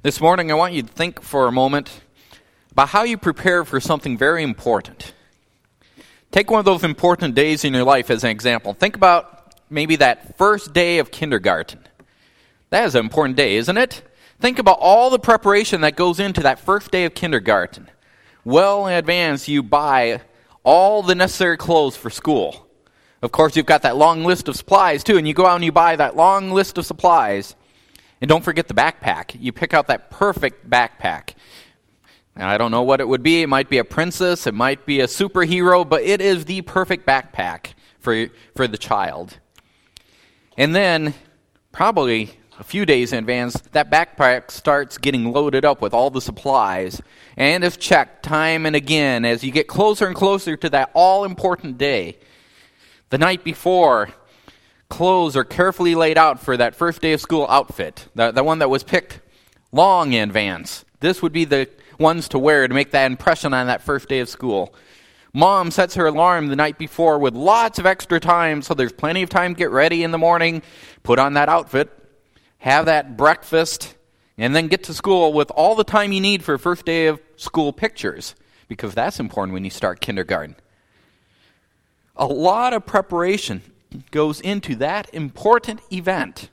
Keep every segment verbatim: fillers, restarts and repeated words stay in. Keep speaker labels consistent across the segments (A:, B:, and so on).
A: This morning, I want you to think for a moment about how you prepare for something very important. Take one of those important days in your life as an example. Think about maybe that first day of kindergarten. That is an important day, isn't it? Think about all the preparation that goes into that first day of kindergarten. Well in advance, you buy all the necessary clothes for school. Of course, you've got that long list of supplies, too, and you go out and you buy that long list of supplies. And don't forget the backpack. You pick out that perfect backpack. Now, I don't know what it would be. It might be a princess. It might be a superhero. But it is the perfect backpack for, for the child. And then, probably a few days in advance, that backpack starts getting loaded up with all the supplies. And is checked time and again as you get closer and closer to that all-important day. The night before, clothes are carefully laid out for that first day of school outfit, the, the one that was picked long in advance. This would be the ones to wear to make that impression on that first day of school. Mom sets her alarm the night before with lots of extra time, so there's plenty of time to get ready in the morning, put on that outfit, have that breakfast, and then get to school with all the time you need for first day of school pictures, because that's important when you start kindergarten. A lot of preparation goes into that important event.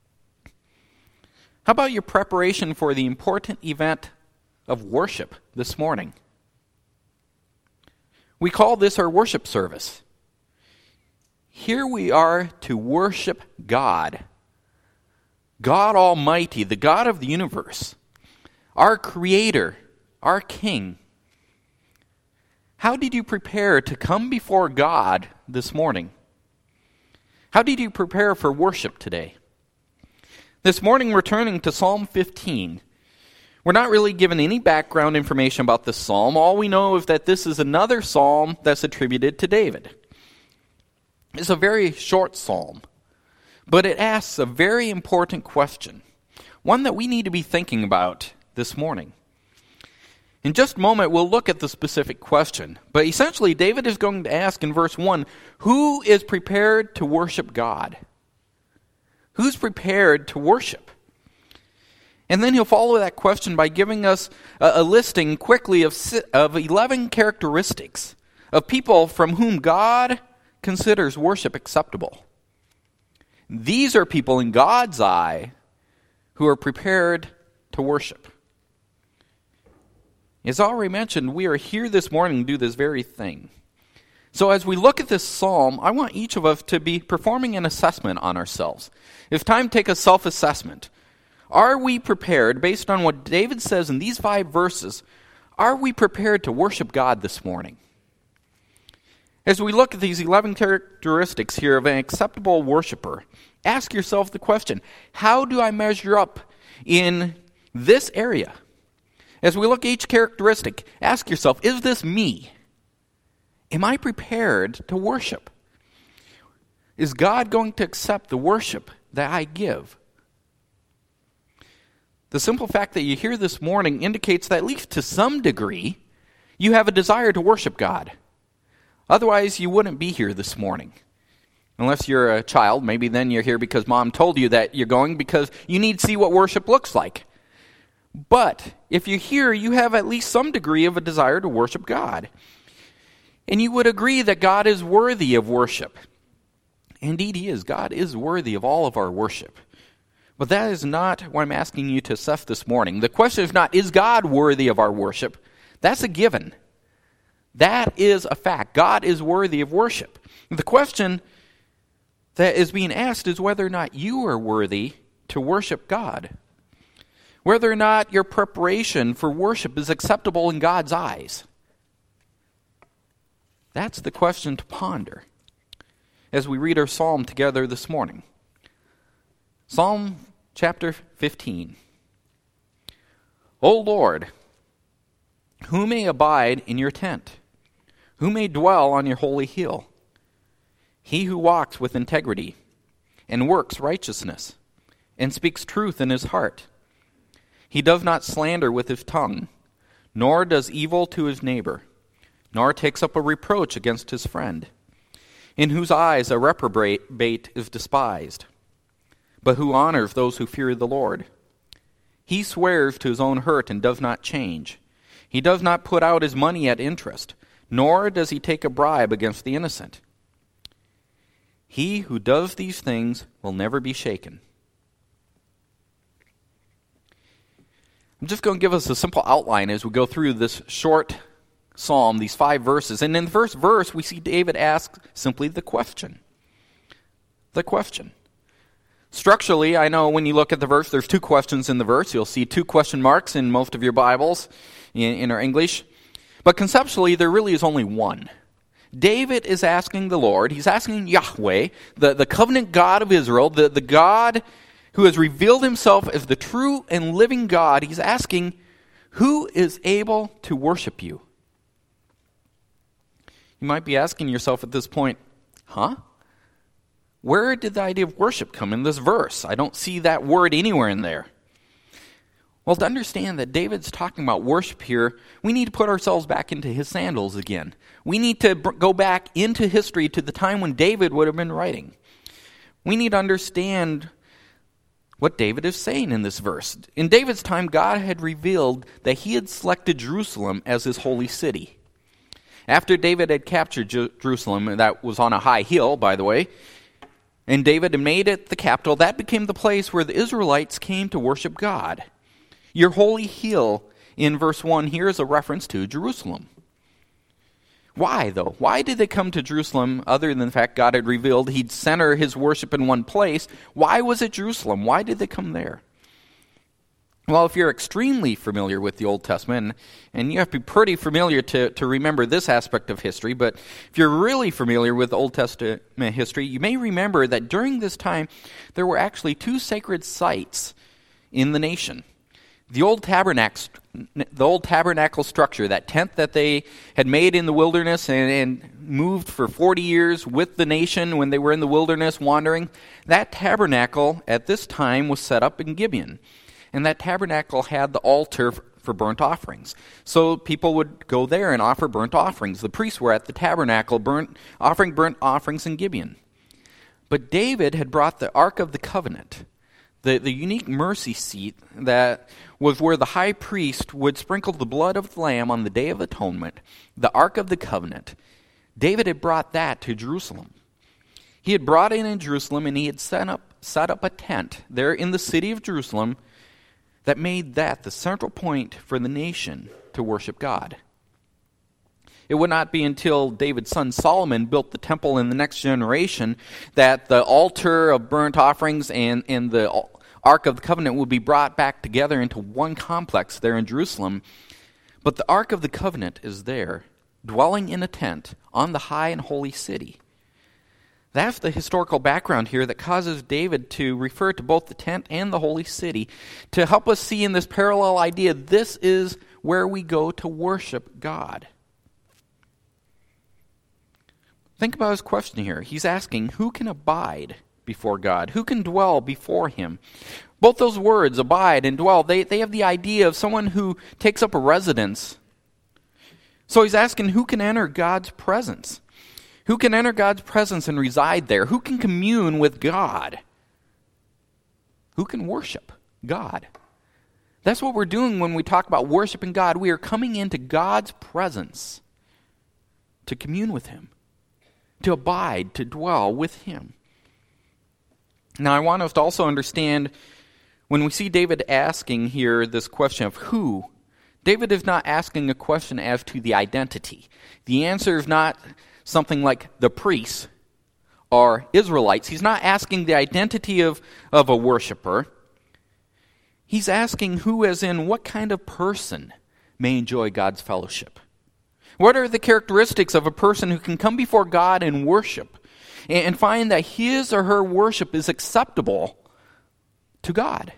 A: How about your preparation for the important event of worship this morning? We call this our worship service. Here we are to worship God. God Almighty, the God of the universe, our Creator, our King. How did you prepare to come before God this morning? How did you prepare for worship today? This morning we're turning to Psalm fifteen. We're not really given any background information about this psalm. All we know is that this is another psalm that's attributed to David. It's a very short psalm, but it asks a very important question, one that we need to be thinking about this morning. In just a moment, we'll look at the specific question. But essentially, David is going to ask in verse one, who is prepared to worship God? Who's prepared to worship? And then he'll follow that question by giving us a, a listing quickly of, of eleven characteristics of people from whom God considers worship acceptable. These are people in God's eye who are prepared to worship. As already mentioned, we are here this morning to do this very thing. So as we look at this psalm, I want each of us to be performing an assessment on ourselves. It's time to take a self-assessment. Are we prepared, based on what David says in these five verses, are we prepared to worship God this morning? As we look at these eleven characteristics here of an acceptable worshiper, ask yourself the question, how do I measure up in this area? As we look at each characteristic, ask yourself, is this me? Am I prepared to worship? Is God going to accept the worship that I give? The simple fact that you're here this morning indicates that at least to some degree, you have a desire to worship God. Otherwise, you wouldn't be here this morning. Unless you're a child, maybe then you're here because mom told you that you're going because you need to see what worship looks like. But if you're here, you have at least some degree of a desire to worship God. And you would agree that God is worthy of worship. Indeed, He is. God is worthy of all of our worship. But that is not what I'm asking you to assess this morning. The question is not, is God worthy of our worship? That's a given. That is a fact. God is worthy of worship. The question that is being asked is whether or not you are worthy to worship God. Whether or not your preparation for worship is acceptable in God's eyes. That's the question to ponder as we read our psalm together this morning. Psalm chapter fifteen. O Lord, who may abide in your tent? Who may dwell on your holy hill? He who walks with integrity and works righteousness and speaks truth in his heart. He does not slander with his tongue, nor does evil to his neighbor, nor takes up a reproach against his friend, in whose eyes a reprobate is despised, but who honors those who fear the Lord. He swears to his own hurt and does not change. He does not put out his money at interest, nor does he take a bribe against the innocent. He who does these things will never be shaken. I'm just going to give us a simple outline as we go through this short psalm, these five verses. And in the first verse, we see David ask simply the question. The question. Structurally, I know when you look at the verse, there's two questions in the verse. You'll see two question marks in most of your Bibles in, in our English. But conceptually, there really is only one. David is asking the Lord, he's asking Yahweh, the, the covenant God of Israel, the, the God who has revealed himself as the true and living God. He's asking, who is able to worship you? You might be asking yourself at this point, huh? Where did the idea of worship come in this verse? I don't see that word anywhere in there. Well, to understand that David's talking about worship here, we need to put ourselves back into his sandals again. We need to b- go back into history to the time when David would have been writing. We need to understand what David is saying in this verse. In David's time, God had revealed that he had selected Jerusalem as his holy city. After David had captured Jer- Jerusalem, and that was on a high hill, by the way, and David had made it the capital, that became the place where the Israelites came to worship God. Your holy hill in verse one here is a reference to Jerusalem. Why, though? Why did they come to Jerusalem other than the fact God had revealed he'd center his worship in one place? Why was it Jerusalem? Why did they come there? Well, if you're extremely familiar with the Old Testament, and you have to be pretty familiar to, to remember this aspect of history, but if you're really familiar with Old Testament history, you may remember that during this time, there were actually two sacred sites in the nation. The old tabernacle, the old tabernacle structure, that tent that they had made in the wilderness and, and moved for forty years with the nation when they were in the wilderness wandering, that tabernacle at this time was set up in Gibeon. And that tabernacle had the altar for burnt offerings. So people would go there and offer burnt offerings. The priests were at the tabernacle burnt, offering burnt offerings in Gibeon. But David had brought the Ark of the Covenant, the, the unique mercy seat that was where the high priest would sprinkle the blood of the lamb on the Day of Atonement, the Ark of the Covenant. David had brought that to Jerusalem. He had brought it in Jerusalem, and he had set up, set up a tent there in the city of Jerusalem that made that the central point for the nation to worship God. It would not be until David's son Solomon built the temple in the next generation that the altar of burnt offerings and, and the Ark of the Covenant would be brought back together into one complex there in Jerusalem. But the Ark of the Covenant is there, dwelling in a tent on the high and holy city. That's the historical background here that causes David to refer to both the tent and the holy city to help us see in this parallel idea, this is where we go to worship God. Think about his question here. He's asking, who can abide before God? Who can dwell before him? Both those words, abide and dwell, they, they have the idea of someone who takes up a residence. So he's asking, who can enter God's presence? Who can enter God's presence and reside there? Who can commune with God? Who can worship God? That's what we're doing when we talk about worshiping God. We are coming into God's presence to commune with him, to abide, to dwell with him. Now, I want us to also understand when we see David asking here this question of who, David is not asking a question as to the identity. The answer is not something like the priests or Israelites. He's not asking the identity of, of a worshiper. He's asking who, as in what kind of person may enjoy God's fellowship. What are the characteristics of a person who can come before God and worship and find that his or her worship is acceptable to God?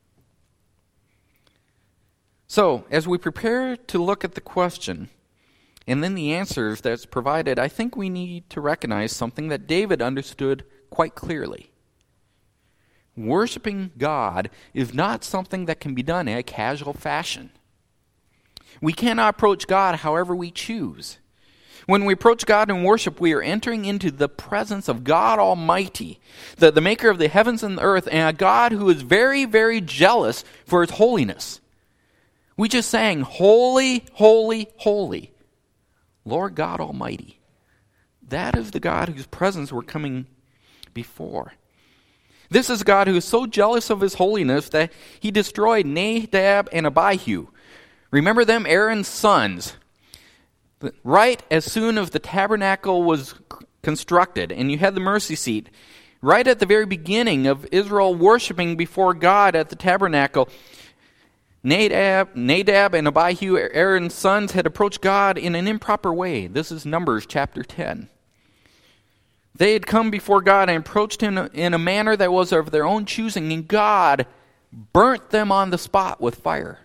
A: So, as we prepare to look at the question and then the answers that's provided, I think we need to recognize something that David understood quite clearly. Worshiping God is not something that can be done in a casual fashion. We cannot approach God however we choose. When we approach God in worship, we are entering into the presence of God Almighty, the, the maker of the heavens and the earth, and a God who is very, very jealous for his holiness. We just sang, holy, holy, holy, Lord God Almighty. That is the God whose presence we're coming before. This is God who is so jealous of his holiness that he destroyed Nadab and Abihu. Remember them, Aaron's sons. Right as soon as the tabernacle was constructed and you had the mercy seat, right at the very beginning of Israel worshiping before God at the tabernacle, Nadab, Nadab and Abihu, Aaron's sons, had approached God in an improper way. This is Numbers chapter ten. They had come before God and approached him in a manner that was of their own choosing, and God burnt them on the spot with fire.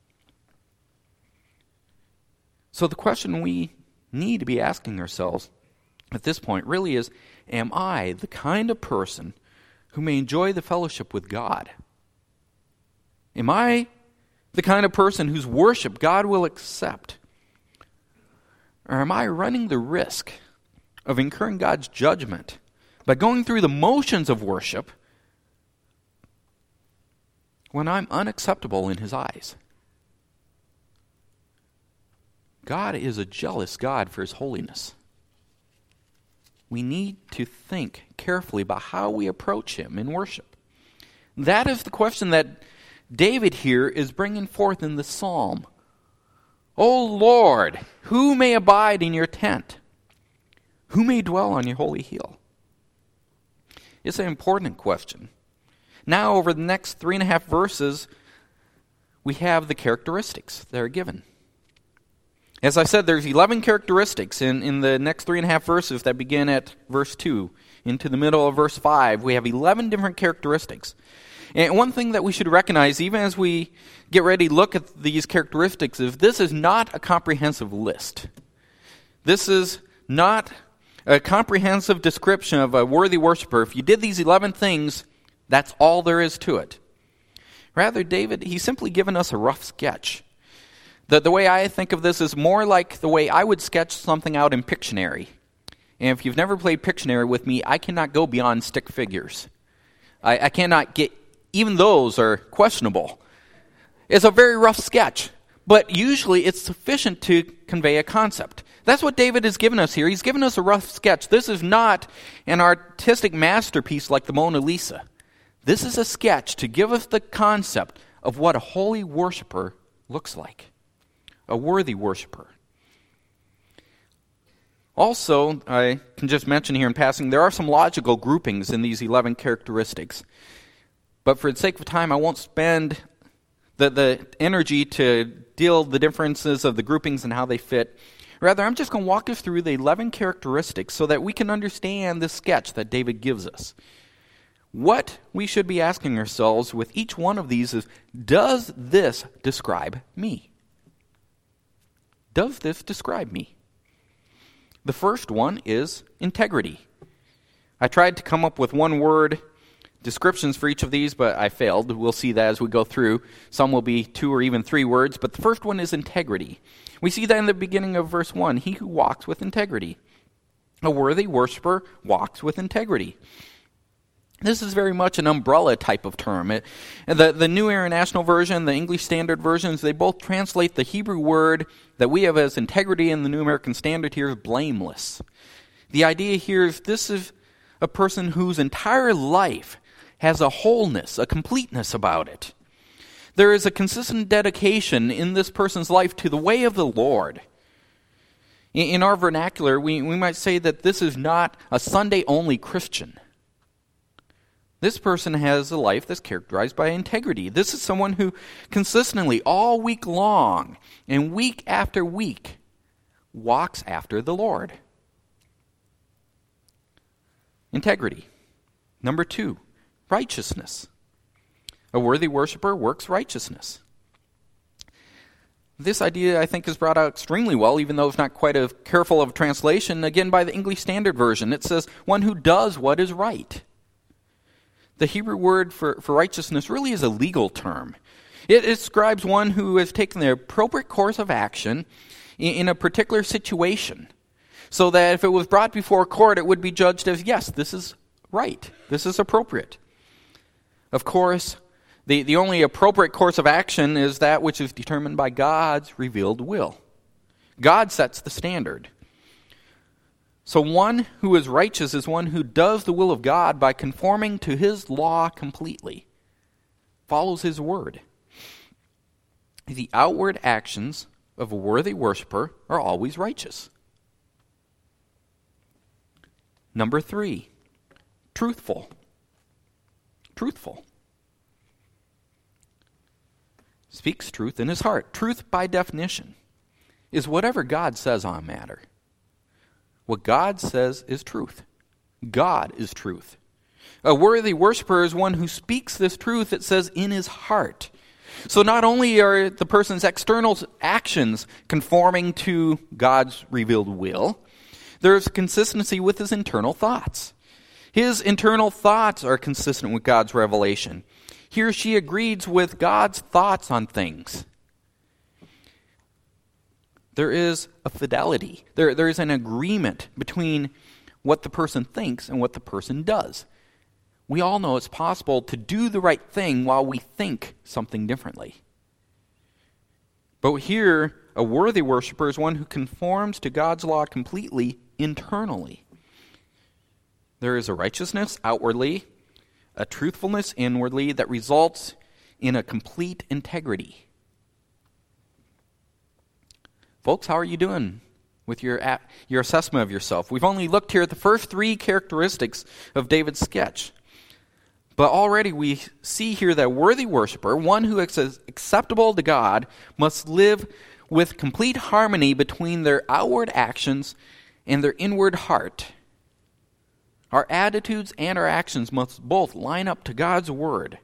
A: So the question we need to be asking ourselves at this point really is, am I the kind of person who may enjoy the fellowship with God? Am I the kind of person whose worship God will accept? Or am I running the risk of incurring God's judgment by going through the motions of worship when I'm unacceptable in his eyes? God is a jealous God for his holiness. We need to think carefully about how we approach him in worship. That is the question that David here is bringing forth in the psalm. O Lord, who may abide in your tent? Who may dwell on your holy hill? It's an important question. Now, over the next three and a half verses, we have the characteristics that are given. As I said, there's eleven characteristics in, in the next three and a half verses that begin at verse two. Into the middle of verse five, we have eleven different characteristics. And one thing that we should recognize, even as we get ready to look at these characteristics, is this is not a comprehensive list. This is not a comprehensive description of a worthy worshiper. If you did these eleven things, that's all there is to it. Rather, David, he's simply given us a rough sketch. The, the way I think of this is more like the way I would sketch something out in Pictionary. And if you've never played Pictionary with me, I cannot go beyond stick figures. I, I cannot get, even those are questionable. It's a very rough sketch, but usually it's sufficient to convey a concept. That's what David has given us here. He's given us a rough sketch. This is not an artistic masterpiece like the Mona Lisa. This is a sketch to give us the concept of what a holy worshiper looks like, a worthy worshiper. Also, I can just mention here in passing, there are some logical groupings in these eleven characteristics. But for the sake of time, I won't spend the, the energy to deal the differences of the groupings and how they fit. Rather, I'm just going to walk us through the eleven characteristics so that we can understand the sketch that David gives us. What we should be asking ourselves with each one of these is, does this describe me? Does this describe me? The first one is integrity. I tried to come up with one-word descriptions for each of these, but I failed. We'll see that as we go through. Some will be two or even three words, but the first one is integrity. We see that in the beginning of verse one. He who walks with integrity. A worthy worshiper walks with integrity. This is very much an umbrella type of term. It, the, the New International Version, the English Standard Versions, they both translate the Hebrew word that we have as integrity in the New American Standard here as blameless. The idea here is this is a person whose entire life has a wholeness, a completeness about it. There is a consistent dedication in this person's life to the way of the Lord. In, in our vernacular, we, we might say that this is not a Sunday-only Christian. This person has a life that's characterized by integrity. This is someone who consistently, all week long, and week after week, walks after the Lord. Integrity. Number two, righteousness. A worthy worshiper works righteousness. This idea, I think, is brought out extremely well, even though it's not quite as careful of a translation, again, by the English Standard Version. It says, one who does what is right. The Hebrew word for, for righteousness really is a legal term. It describes one who has taken the appropriate course of action in, in a particular situation. so that if it was brought before court, it would be judged as, yes, this is right, this is appropriate. Of course, the, the only appropriate course of action is that which is determined by God's revealed will. God sets the standard. So one who is righteous is one who does the will of God by conforming to his law completely, follows his word. The outward actions of a worthy worshiper are always righteous. Number three, truthful. Truthful. Speaks truth in his heart. Truth, by definition, is whatever God says on a matter. What God says is truth. God is truth. A worthy worshiper is one who speaks this truth, it says, in his heart. So not only are the person's external actions conforming to God's revealed will, there's consistency with his internal thoughts. His internal thoughts are consistent with God's revelation. He or she agrees with God's thoughts on things. There is a fidelity. There, there is an agreement between what the person thinks and what the person does. We all know it's possible to do the right thing while we think something differently. But here, a worthy worshiper is one who conforms to God's law completely internally. There is a righteousness outwardly, a truthfulness inwardly that results in a complete integrity. Folks, how are you doing with your your assessment of yourself? We've only looked here at the first three characteristics of David's sketch. But already we see here that worthy worshiper, one who is acceptable to God, must live with complete harmony between their outward actions and their inward heart. Our attitudes and our actions must both line up to God's word.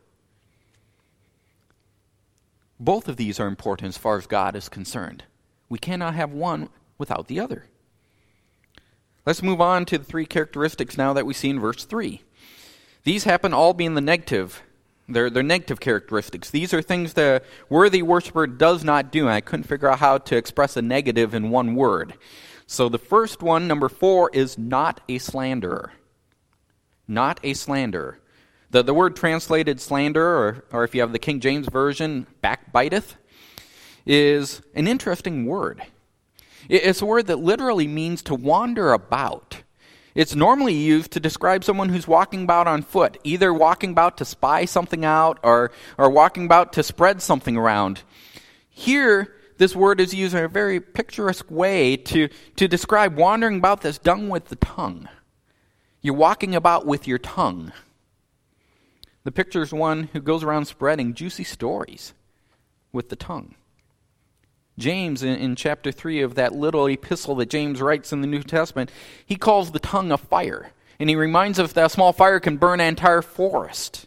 A: Both of these are important as far as God is concerned. We cannot have one without the other. Let's move on to the three characteristics now that we see in verse three. These happen all being the negative. They're, they're negative characteristics. These are things the worthy worshiper does not do. And I couldn't figure out how to express a negative in one word. So the first one, number four, is not a slanderer. Not a slanderer. The, the word translated slander, or, or if you have the King James Version, backbiteth, is an interesting word. It's a word that literally means to wander about. It's normally used to describe someone who's walking about on foot, either walking about to spy something out or, or walking about to spread something around. Here, this word is used in a very picturesque way to, to describe wandering about that's done with the tongue. You're walking about with your tongue. The picture is one who goes around spreading juicy stories with the tongue. James, in, in chapter three of that little epistle that James writes in the New Testament, he calls the tongue a fire. And he reminds us that a small fire can burn an entire forest.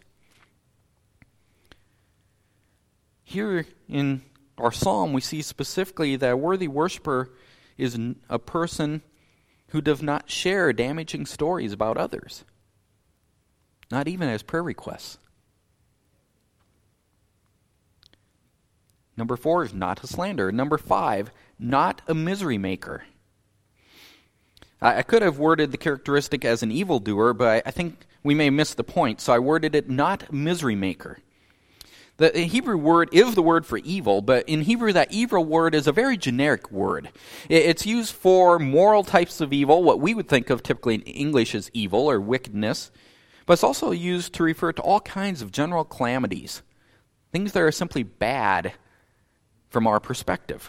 A: Here in our psalm, we see specifically that a worthy worshiper is a person who does not share damaging stories about others, not even as prayer requests. Number four is not a slanderer. Number five, not a misery maker. I, I could have worded the characteristic as an evildoer, but I, I think we may miss the point, so I worded it not misery maker. The Hebrew word is the word for evil, but in Hebrew that evil word is a very generic word. It's used for moral types of evil, what we would think of typically in English as evil or wickedness, but it's also used to refer to all kinds of general calamities, things that are simply bad from our perspective.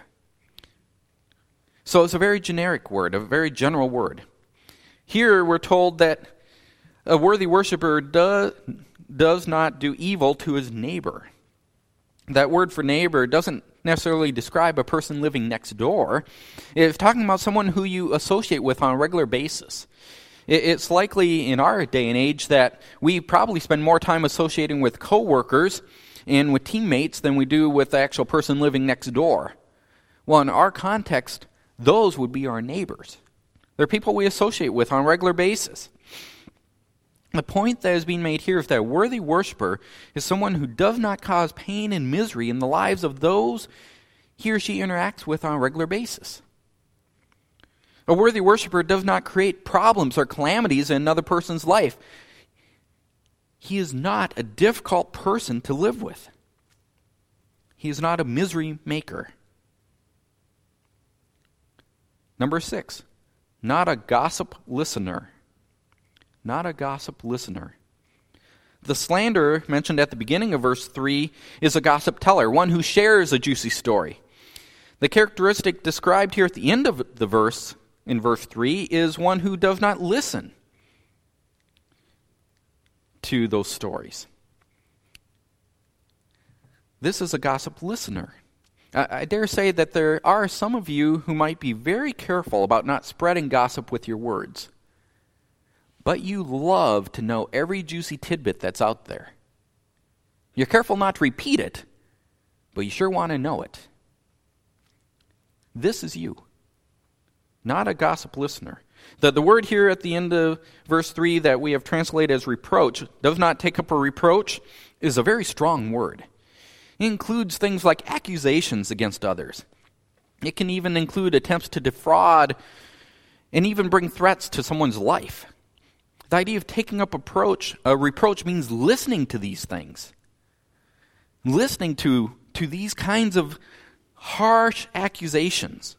A: So it's a very generic word, a very general word. Here we're told that a worthy worshiper does, does not do evil to his neighbor. That word for neighbor doesn't necessarily describe a person living next door. It's talking about someone who you associate with on a regular basis. It's likely in our day and age that we probably spend more time associating with coworkers and with teammates than we do with the actual person living next door. Well, in our context, those would be our neighbors. They're people we associate with on a regular basis. The point that is being made here is that a worthy worshiper is someone who does not cause pain and misery in the lives of those he or she interacts with on a regular basis. A worthy worshiper does not create problems or calamities in another person's life. He is not a difficult person to live with. He is not a misery maker. Number six, not a gossip listener. Not a gossip listener. The slanderer mentioned at the beginning of verse three is a gossip teller, one who shares a juicy story. The characteristic described here at the end of the verse, in verse three, is one who does not listen to those stories. This is a gossip listener. I, I dare say that there are some of you who might be very careful about not spreading gossip with your words. But you love to know every juicy tidbit that's out there. You're careful not to repeat it, but you sure want to know it. This is you, not a gossip listener. The, the word here at the end of verse three that we have translated as reproach, does not take up a reproach, is a very strong word. It includes things like accusations against others. It can even include attempts to defraud and even bring threats to someone's life. The idea of taking up approach, a reproach means listening to these things. Listening to, to these kinds of harsh accusations.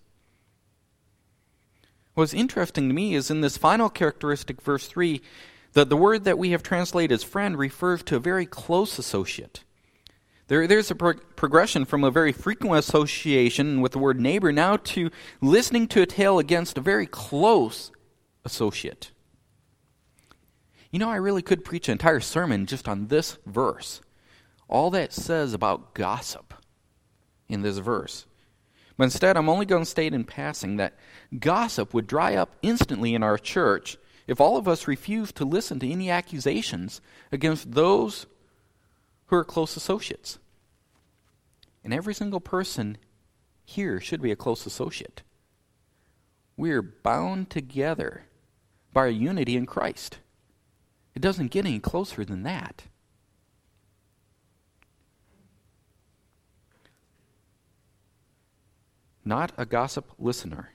A: What's interesting to me is in this final characteristic, verse three, that the word that we have translated as friend refers to a very close associate. There, there's a pro- progression from a very frequent association with the word neighbor now to listening to a tale against a very close associate. You know, I really could preach an entire sermon just on this verse. All that says about gossip in this verse. But instead, I'm only going to state in passing that gossip would dry up instantly in our church if all of us refused to listen to any accusations against those who are close associates. And every single person here should be a close associate. We are bound together by our unity in Christ. It doesn't get any closer than that. Not a gossip listener.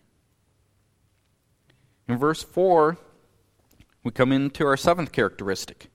A: In verse four, we come into our seventh characteristic.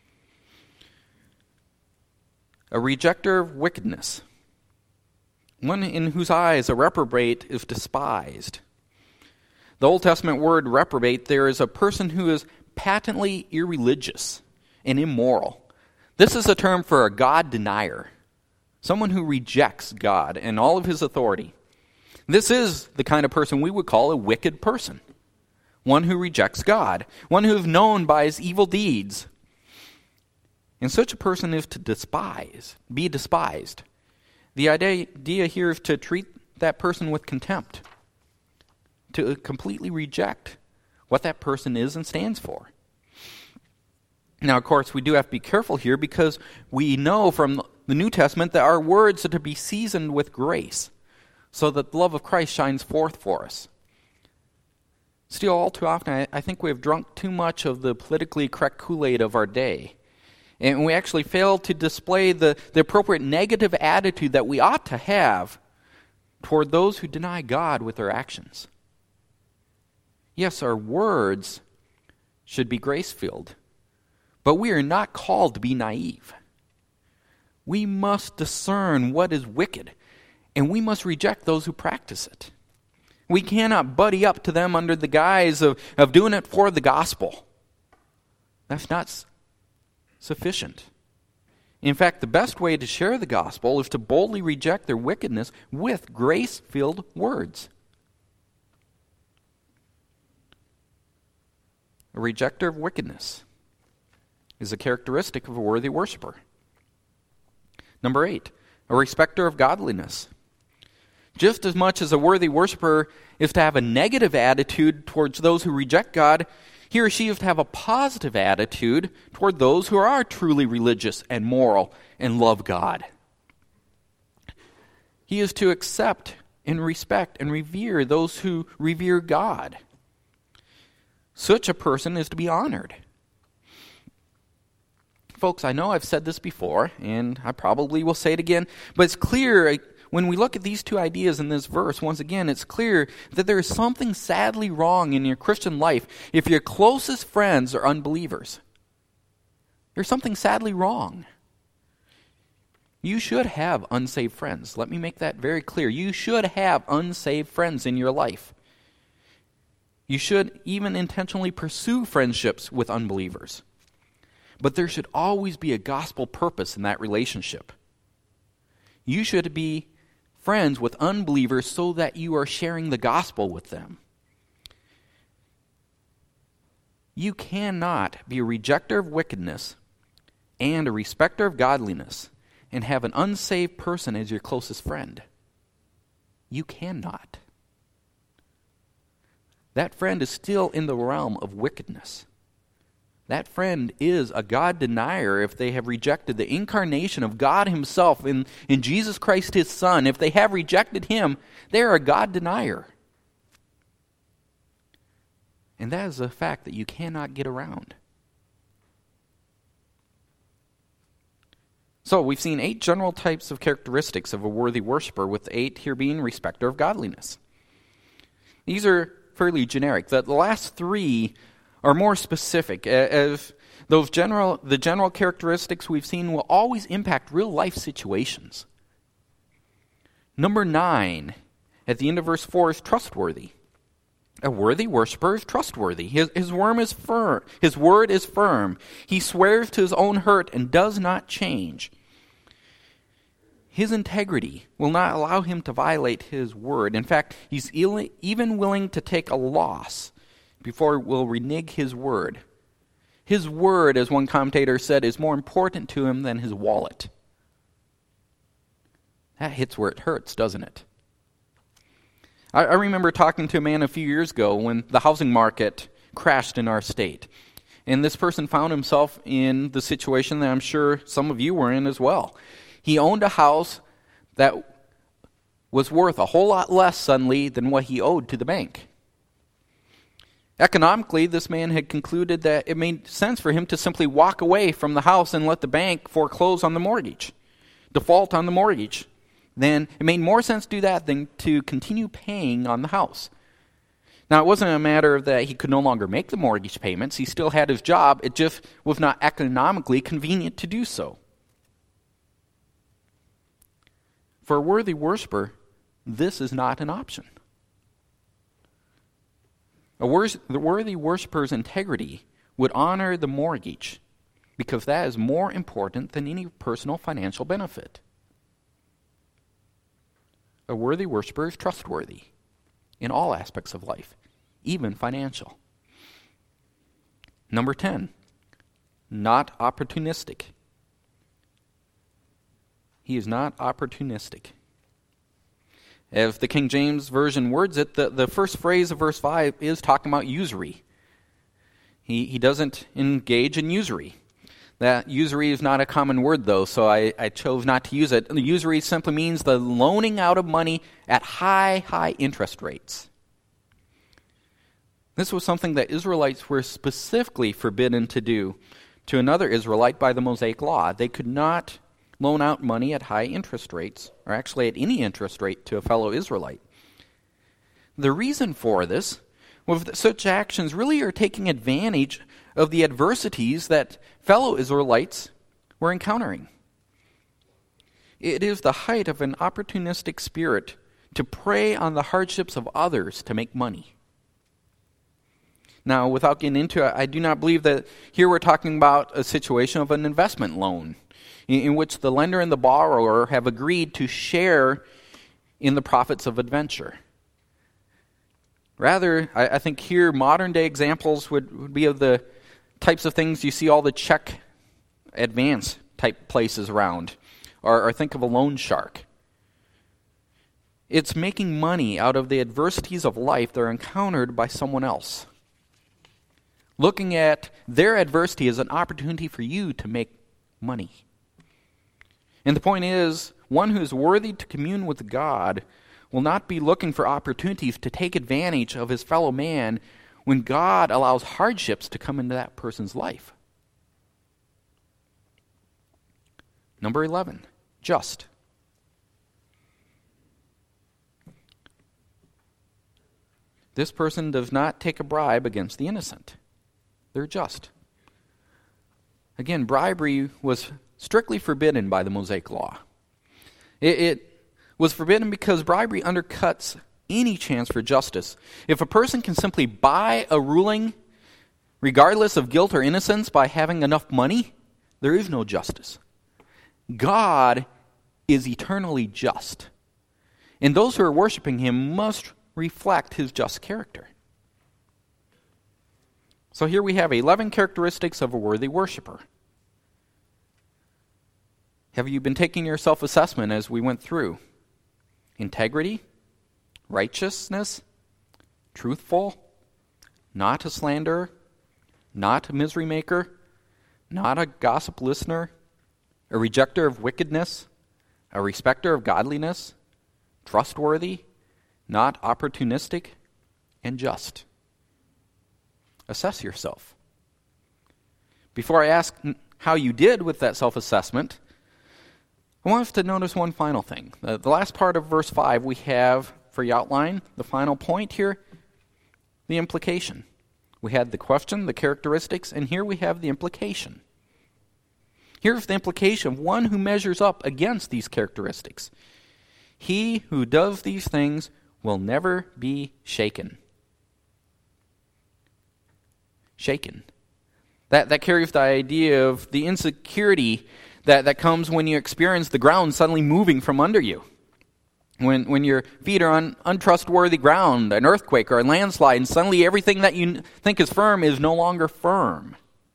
A: A rejecter of wickedness. One in whose eyes a reprobate is despised. The Old Testament word reprobate there is a person who is patently irreligious and immoral. This is a term for a God denier, someone who rejects God and all of his authority. This is the kind of person we would call a wicked person, one who rejects God, one who is known by his evil deeds. And such a person is to despise, be despised. The idea here is to treat that person with contempt, to completely reject what that person is and stands for. Now, of course, we do have to be careful here because we know from the New Testament that our words are to be seasoned with grace so that the love of Christ shines forth for us. Still, all too often, I, I think we have drunk too much of the politically correct Kool-Aid of our day. And we actually fail to display the, the appropriate negative attitude that we ought to have toward those who deny God with their actions. Yes, our words should be grace-filled, but we are not called to be naive. We must discern what is wicked, and we must reject those who practice it. We cannot buddy up to them under the guise of, of doing it for the gospel. That's not s- sufficient. In fact, the best way to share the gospel is to boldly reject their wickedness with grace-filled words. A rejecter of wickedness is a characteristic of a worthy worshiper. Number eight, a respecter of godliness. Just as much as a worthy worshiper is to have a negative attitude towards those who reject God, he or she is to have a positive attitude toward those who are truly religious and moral and love God. He is to accept and respect and revere those who revere God. Such a person is to be honored. Folks, I know I've said this before, and I probably will say it again, but it's clear when we look at these two ideas in this verse, once again, it's clear that there is something sadly wrong in your Christian life if your closest friends are unbelievers. There's something sadly wrong. You should have unsaved friends. Let me make that very clear. You should have unsaved friends in your life. You should even intentionally pursue friendships with unbelievers. But there should always be a gospel purpose in that relationship. You should be friends with unbelievers so that you are sharing the gospel with them. You cannot be a rejecter of wickedness and a respecter of godliness and have an unsaved person as your closest friend. You cannot. That friend is still in the realm of wickedness. That friend is a God denier if they have rejected the incarnation of God himself in, in Jesus Christ his Son. If they have rejected him, they are a God denier. And that is a fact that you cannot get around. So we've seen eight general types of characteristics of a worthy worshiper, with eight here being respecter of godliness. These are fairly generic. The, the last three are more specific, as those general the general characteristics we've seen will always impact real life situations. Number nine, at the end of verse four, is trustworthy. A worthy worshiper is trustworthy. His, his worm is firm. His word is firm. He swears to his own hurt and does not change. His integrity will not allow him to violate his word. In fact, he's even willing to take a loss before will renege his word. His word, as one commentator said, is more important to him than his wallet. That hits where it hurts, doesn't it? I, I remember talking to a man a few years ago when the housing market crashed in our state. And this person found himself in the situation that I'm sure some of you were in as well. He owned a house that was worth a whole lot less suddenly than what he owed to the bank. Economically, this man had concluded that it made sense for him to simply walk away from the house and let the bank foreclose on the mortgage, default on the mortgage. Then it made more sense to do that than to continue paying on the house. Now, it wasn't a matter of that he could no longer make the mortgage payments. He still had his job. It just was not economically convenient to do so. For a worthy worshiper, this is not an option. A worthy worshiper's integrity would honor the mortgage because that is more important than any personal financial benefit. A worthy worshiper is trustworthy in all aspects of life, even financial. Number ten, not opportunistic. He is not opportunistic. As the King James Version words it, the, the first phrase of verse five is talking about usury. He, he doesn't engage in usury. That usury is not a common word, though, so I, I chose not to use it. The usury simply means the loaning out of money at high, high interest rates. This was something that Israelites were specifically forbidden to do to another Israelite by the Mosaic Law. They could not loan out money at high interest rates, or actually at any interest rate, to a fellow Israelite. The reason for this was that such actions really are taking advantage of the adversities that fellow Israelites were encountering. It is the height of an opportunistic spirit to prey on the hardships of others to make money. Now, without getting into it, I do not believe that here we're talking about a situation of an investment loan in which the lender and the borrower have agreed to share in the profits of adventure. Rather, I, I think here modern-day examples would, would be of the types of things you see all the check advance type places around, or, or think of a loan shark. It's making money out of the adversities of life that are encountered by someone else. Looking at their adversity as an opportunity for you to make money. And the point is, one who is worthy to commune with God will not be looking for opportunities to take advantage of his fellow man when God allows hardships to come into that person's life. Number eleven, just. This person does not take a bribe against the innocent. They're just. Again, bribery was strictly forbidden by the Mosaic Law. It, it was forbidden because bribery undercuts any chance for justice. If a person can simply buy a ruling, regardless of guilt or innocence, by having enough money, there is no justice. God is eternally just, and those who are worshiping him must reflect his just character. So here we have eleven characteristics of a worthy worshiper. Have you been taking your self-assessment as we went through? Integrity, righteousness, truthful, not a slanderer, not a misery maker, not a gossip listener, a rejecter of wickedness, a respecter of godliness, trustworthy, not opportunistic, and just. Assess yourself. Before I ask how you did with that self-assessment, I want us to notice one final thing. The, the last part of verse five we have for your outline, the final point here, the implication. We had the question, the characteristics, and here we have the implication. Here's the implication of one who measures up against these characteristics. He who does these things will never be shaken. Shaken. That, that carries the idea of the insecurity that, that comes when you experience the ground suddenly moving from under you. When, when your feet are on untrustworthy ground, an earthquake or a landslide, and suddenly everything that you think is firm is no longer firm.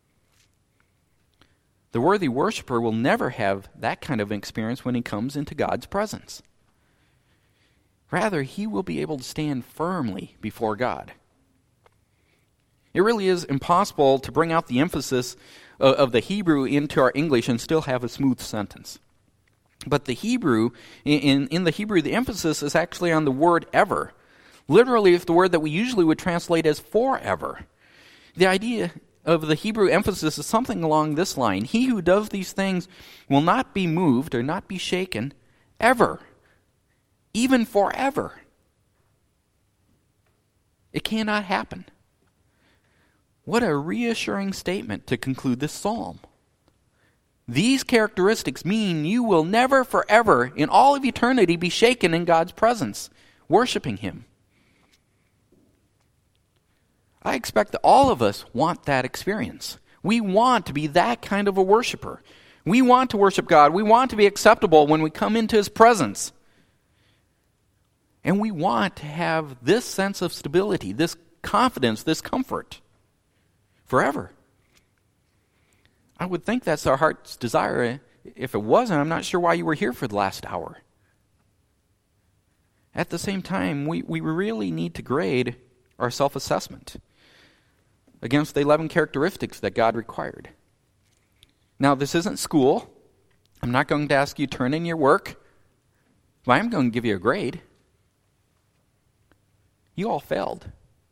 A: The worthy worshiper will never have that kind of experience when he comes into God's presence. Rather, he will be able to stand firmly before God. It really is impossible to bring out the emphasis of, of the Hebrew into our English and still have a smooth sentence. But the Hebrew, in, in the Hebrew, the emphasis is actually on the word ever. Literally, it's the word that we usually would translate as forever. The idea of the Hebrew emphasis is something along this line. He who does these things will not be moved or not be shaken ever, even forever. It cannot happen. What a reassuring statement to conclude this psalm. These characteristics mean you will never forever in all of eternity be shaken in God's presence, worshiping him. I expect that all of us want that experience. We want to be that kind of a worshiper. We want to worship God. We want to be acceptable when we come into his presence. And we want to have this sense of stability, this confidence, this comfort forever. I would think that's our heart's desire. If it wasn't, I'm not sure why you were here for the last hour. At the same time, we, we really need to grade our self-assessment against the eleven characteristics that God required. Now, this isn't school. I'm not going to ask you to turn in your work, but I'm going to give you a grade. You all failed.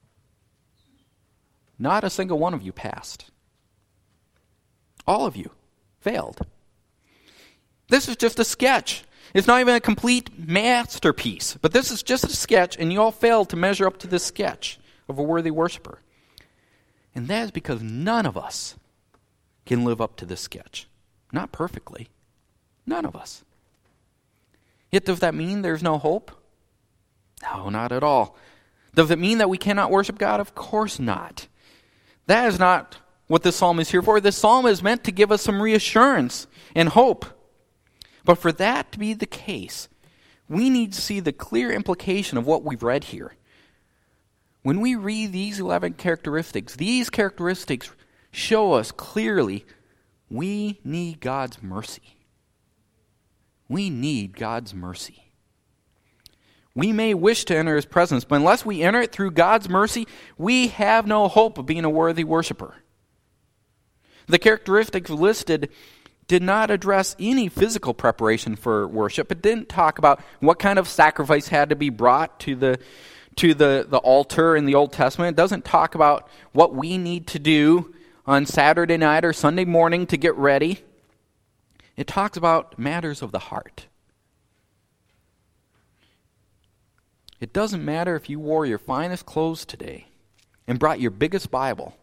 A: Not a single one of you passed. All of you failed. This is just a sketch. It's not even a complete masterpiece, but this is just a sketch, and you all failed to measure up to this sketch of a worthy worshiper. And that is because none of us can live up to this sketch. Not perfectly. None of us. Yet does that mean there's no hope? No, not at all. Does it mean that we cannot worship God? Of course not. That is not what this psalm is here for. This psalm is meant to give us some reassurance and hope. But for that to be the case, we need to see the clear implication of what we've read here. When we read these eleven characteristics, these characteristics show us clearly we need God's mercy. We need God's mercy. We may wish to enter his presence, but unless we enter it through God's mercy, we have no hope of being a worthy worshiper. The characteristics listed did not address any physical preparation for worship. It didn't talk about what kind of sacrifice had to be brought to the to the, the altar in the Old Testament. It doesn't talk about what we need to do on Saturday night or Sunday morning to get ready. It talks about matters of the heart. It doesn't matter if you wore your finest clothes today and brought your biggest Bible.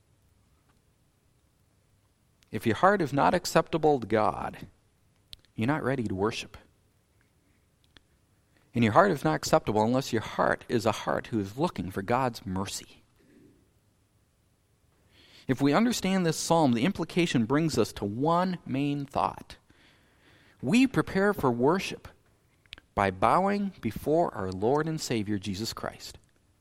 A: If your heart is not acceptable to God, you're not ready to worship. And your heart is not acceptable unless your heart is a heart who is looking for God's mercy. If we understand this psalm, the implication brings us to one main thought. We prepare for worship by bowing before our Lord and Savior, Jesus Christ.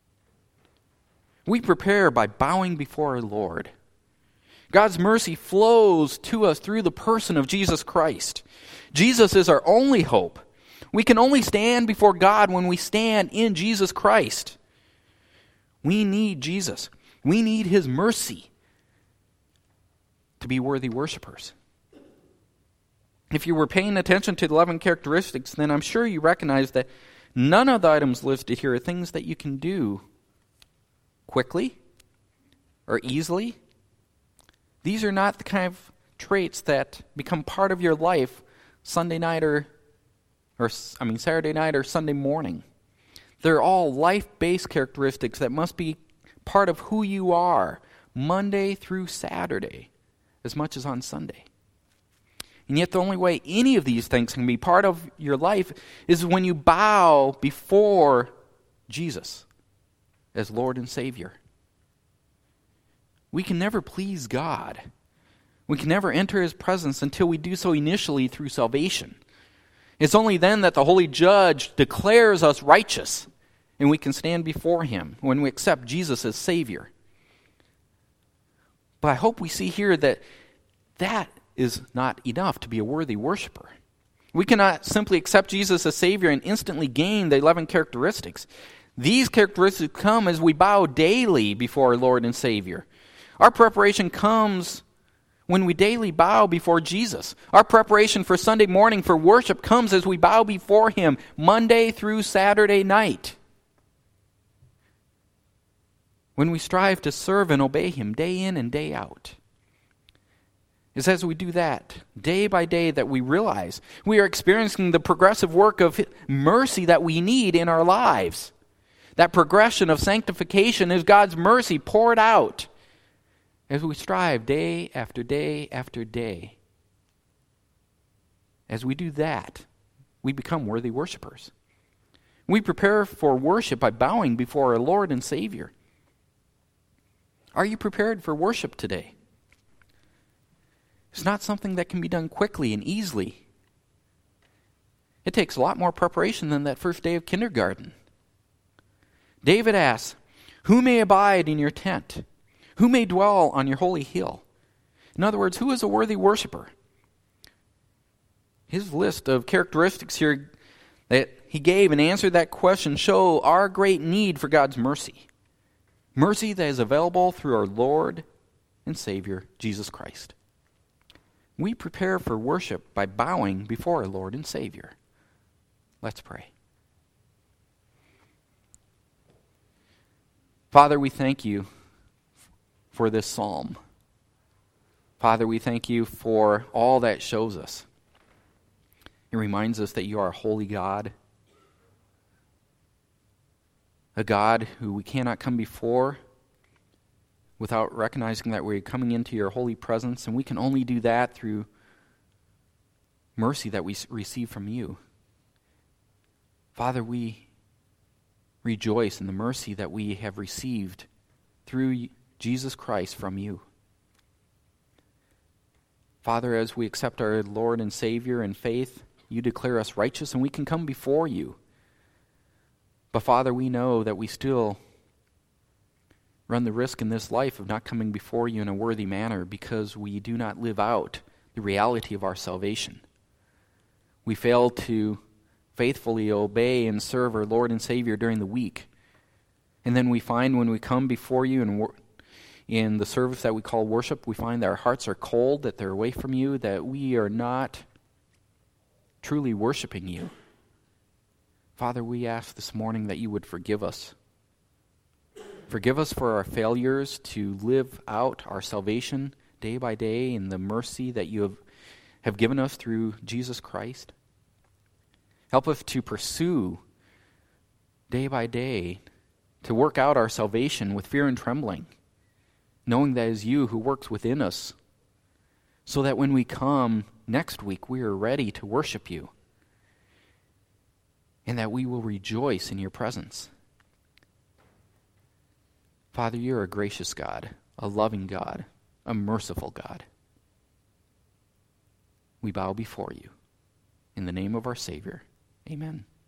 A: We prepare by bowing before our Lord. God's mercy flows to us through the person of Jesus Christ. Jesus is our only hope. We can only stand before God when we stand in Jesus Christ. We need Jesus. We need His mercy to be worthy worshipers. If you were paying attention to the eleven characteristics, then I'm sure you recognize that none of the items listed here are things that you can do quickly or easily. These are not the kind of traits that become part of your life Sunday night or, or I mean Saturday night or Sunday morning. They're all life-based characteristics that must be part of who you are Monday through Saturday, as much as on Sunday. And yet the only way any of these things can be part of your life is when you bow before Jesus as Lord and Savior. We can never please God. We can never enter His presence until we do so initially through salvation. It's only then that the Holy Judge declares us righteous and we can stand before Him when we accept Jesus as Savior. But I hope we see here that that is not enough to be a worthy worshiper. We cannot simply accept Jesus as Savior and instantly gain the eleven characteristics. These characteristics come as we bow daily before our Lord and Savior. Our preparation comes when we daily bow before Jesus. Our preparation for Sunday morning for worship comes as we bow before Him Monday through Saturday night. When we strive to serve and obey Him day in and day out. It's as we do that, day by day, that we realize we are experiencing the progressive work of mercy that we need in our lives. That progression of sanctification is God's mercy poured out as we strive day after day after day. As we do that, we become worthy worshipers. We prepare for worship by bowing before our Lord and Savior. Are you prepared for worship today? It's not something that can be done quickly and easily. It takes a lot more preparation than that first day of kindergarten. David asks, "Who may abide in your tent? Who may dwell on your holy hill?" In other words, who is a worthy worshiper? His list of characteristics here that he gave and answered that question show our great need for God's mercy. Mercy that is available through our Lord and Savior, Jesus Christ. We prepare for worship by bowing before our Lord and Savior. Let's pray. Father, we thank You for this psalm. Father, we thank You for all that it shows us. It reminds us that You are a holy God, a God who we cannot come before without recognizing that we're coming into Your holy presence, and we can only do that through mercy that we receive from You. Father, we rejoice in the mercy that we have received through Jesus Christ from You. Father, as we accept our Lord and Savior in faith, You declare us righteous and we can come before You. But Father, we know that we still run the risk in this life of not coming before You in a worthy manner because we do not live out the reality of our salvation. We fail to faithfully obey and serve our Lord and Savior during the week. And then we find when we come before You in, wor- in the service that we call worship, we find that our hearts are cold, that they're away from You, that we are not truly worshiping You. Father, we ask this morning that You would forgive us. Forgive us for our failures to live out our salvation day by day in the mercy that You have, have given us through Jesus Christ. Help us to pursue day by day to work out our salvation with fear and trembling, knowing that it is you who works within us, so that when we come next week, we are ready to worship you, and that we will rejoice in your presence. Father, you're a gracious God, a loving God, a merciful God. We bow before you. In the name of our Savior, amen.